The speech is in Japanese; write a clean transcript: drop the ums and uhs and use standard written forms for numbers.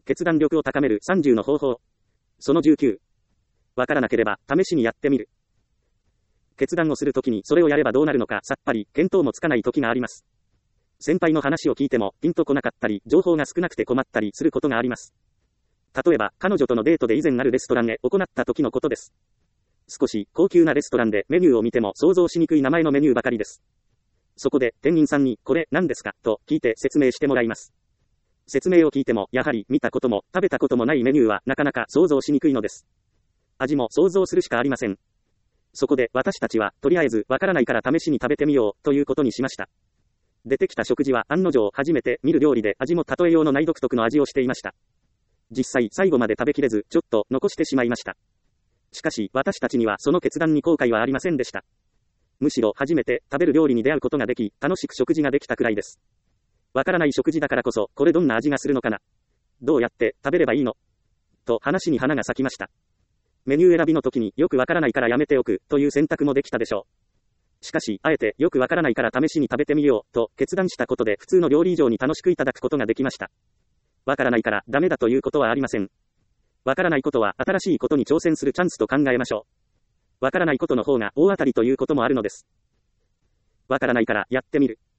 決断力を高める30の方法。その19。わからなければ、試しにやってみる。決断をするときにそれをやればどうなるのかさっぱり、見当もつかないときがあります。先輩の話を聞いても、ピンとこなかったり、情報が少なくて困ったりすることがあります。例えば、彼女とのデートで以前あるレストランへ行った時のことです。少し高級なレストランでメニューを見ても想像しにくい名前のメニューばかりです。そこで、店員さんに、これ何ですかと聞いて説明してもらいます。説明を聞いても、やはり見たことも食べたこともないメニューはなかなか想像しにくいのです。味も想像するしかありません。そこで私たちは、とりあえずわからないから試しに食べてみようということにしました。出てきた食事は案の定初めて見る料理で味も例えようのない独特の味をしていました。実際最後まで食べきれずちょっと残してしまいました。しかし私たちにはその決断に後悔はありませんでした。むしろ初めて食べる料理に出会うことができ楽しく食事ができたくらいです。わからない食事だからこそこれどんな味がするのかな、どうやって食べればいいのと話に花が咲きました。メニュー選びの時によくわからないからやめておくという選択もできたでしょう。しかし、あえてよくわからないから試しに食べてみようと決断したことで普通の料理以上に楽しくいただくことができました。わからないからダメだということはありません。わからないことは新しいことに挑戦するチャンスと考えましょう。わからないことの方が大当たりということもあるのです。わからないからやってみる。